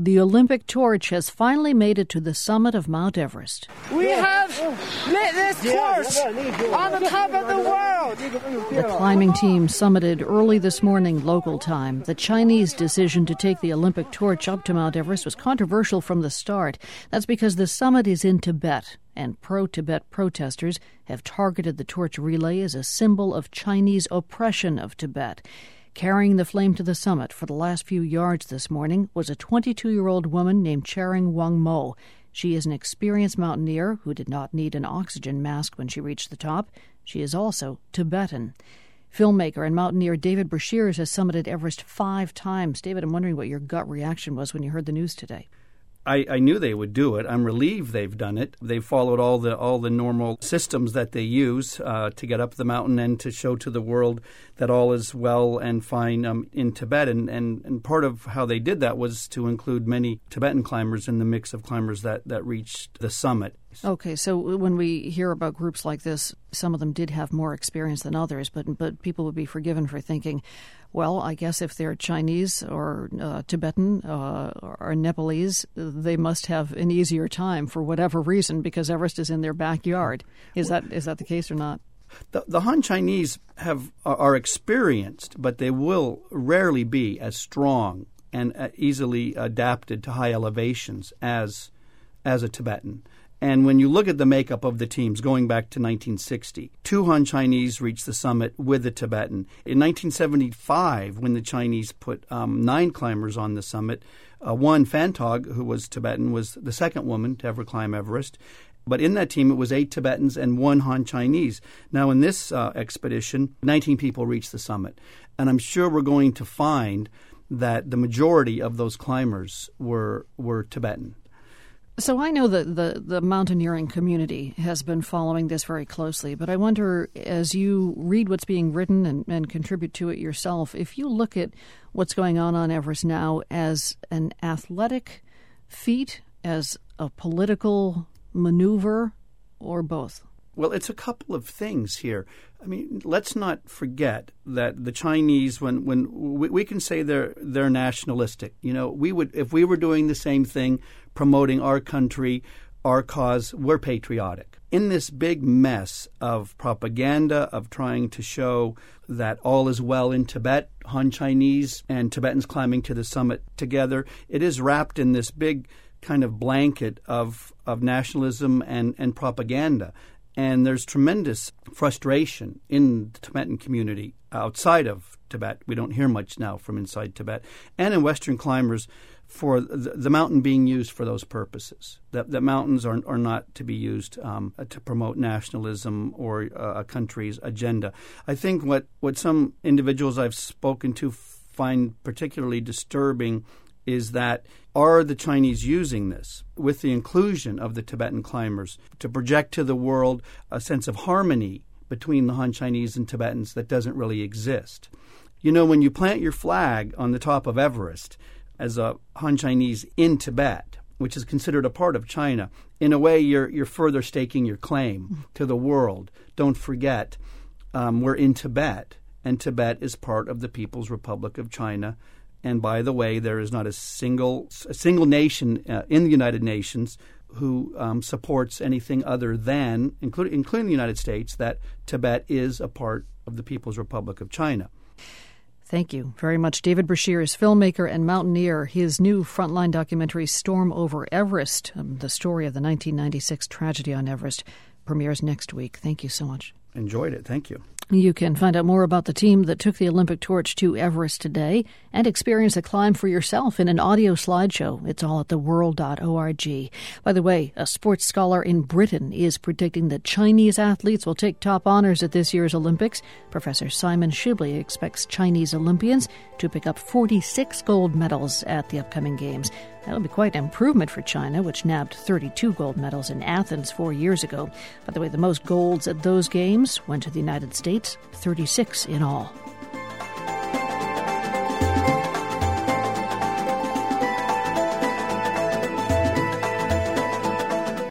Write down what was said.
The Olympic torch has finally made it to the summit of Mount Everest. We have lit this torch on the top of the world. The climbing team summited early this morning local time. The Chinese decision to take the Olympic torch up to Mount Everest was controversial from the start. That's because the summit is in Tibet, and pro-Tibet protesters have targeted the torch relay as a symbol of Chinese oppression of Tibet. Carrying the flame to the summit for the last few yards this morning was a 22-year-old woman named Charing Wang Mo. She is an experienced mountaineer who did not need an oxygen mask when she reached the top. She is also Tibetan. Filmmaker and mountaineer David Brashears has summited Everest 5 times. David, I'm wondering what your gut reaction was when you heard the news today. I knew they would do it. I'm relieved they've done it. They've followed all the normal systems that they use to get up the mountain and to show to the world that all is well and fine in Tibet. And part of how they did that was to include many Tibetan climbers in the mix of climbers that reached the summit. Okay, so when we hear about groups like this, some of them did have more experience than others, but people would be forgiven for thinking, well, I guess if they're Chinese or Tibetan or Nepalese, they must have an easier time for whatever reason because Everest is in their backyard. Is that the case or not? The Han Chinese are experienced, but they will rarely be as strong and easily adapted to high elevations as a Tibetan. And when you look at the makeup of the teams going back to 1960, 2 Han Chinese reached the summit with a Tibetan. In 1975, when the Chinese put 9 climbers on the summit, one, Fantog, who was Tibetan, was the second woman to ever climb Everest. But in that team, it was 8 Tibetans and 1 Han Chinese. Now, in this expedition, 19 people reached the summit. And I'm sure we're going to find that the majority of those climbers were Tibetan. So I know that the mountaineering community has been following this very closely, but I wonder, as you read what's being written and contribute to it yourself, if you look at what's going on Everest now as an athletic feat, as a political maneuver, or both? Well, it's a couple of things here. I mean, let's not forget that the Chinese, when we can say they're nationalistic. You know, we would, if we were doing the same thing, promoting our country, our cause, we're patriotic. In this big mess of propaganda, of trying to show that all is well in Tibet, Han Chinese and Tibetans climbing to the summit together, it is wrapped in this big kind of blanket of nationalism and propaganda. And there's tremendous frustration in the Tibetan community outside of Tibet. We don't hear much now from inside Tibet. And in Western climbers for the mountain being used for those purposes. That mountains are not to be used to promote nationalism or a country's agenda. I think what some individuals I've spoken to find particularly disturbing is that are the Chinese using this with the inclusion of the Tibetan climbers to project to the world a sense of harmony between the Han Chinese and Tibetans that doesn't really exist? You know, when you plant your flag on the top of Everest as a Han Chinese in Tibet, which is considered a part of China, in a way you're further staking your claim to the world. Don't forget, we're in Tibet, and Tibet is part of the People's Republic of China. And by the way, there is not a single nation in the United Nations who supports anything other than, including the United States, that Tibet is a part of the People's Republic of China. Thank you very much. David Brashears, filmmaker and mountaineer. His new Frontline documentary, Storm Over Everest, the story of the 1996 tragedy on Everest, premieres next week. Thank you so much. Enjoyed it. Thank you. You can find out more about the team that took the Olympic torch to Everest today and experience the climb for yourself in an audio slideshow. It's all at theworld.org. By the way, a sports scholar in Britain is predicting that Chinese athletes will take top honors at this year's Olympics. Professor Simon Shibley expects Chinese Olympians to pick up 46 gold medals at the upcoming Games. That'll be quite an improvement for China, which nabbed 32 gold medals in Athens 4 years ago. By the way, the most golds at those games went to the United States, 36 in all.